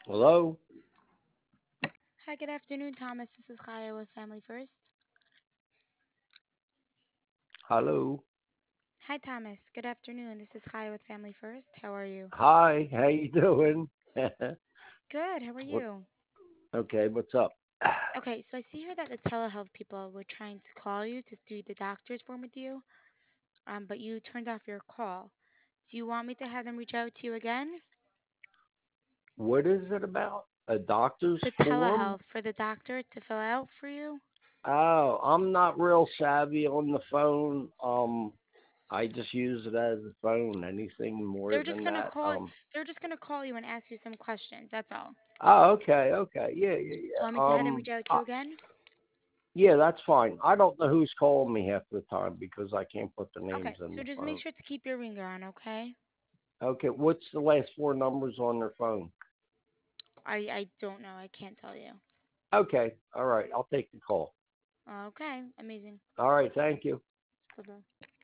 Hello? Hi, good afternoon, Thomas. This is Kaya with Family First. Hello? Hi, Thomas. Good afternoon. This is Kaya with Family First. How are you? Hi, how you doing? Good. How are What? you? Okay, what's up? Okay, so I see here that the telehealth people were trying to call you to do the doctor's form with you, but you turned off your call. Do you want me to have them reach out to you again? What is it about? A doctor's The form? telehealth for the doctor to fill out for you? Oh, I'm not real savvy on the phone. I just use it as a phone. Anything more They're just than gonna that? call. They're just gonna call you and ask you some questions. That's all. Oh, okay, okay. Yeah, yeah, Want yeah. me to have them reach out to you again? Yeah, that's fine. I don't know who's calling me half the time because I can't put the names Okay, in so the just make phone. sure to keep your ringer on, okay? Okay, what's the last four numbers on their phone? I don't know. I can't tell you. Okay, all right. I'll take the call. Okay, amazing. All right, thank you. Bye bye.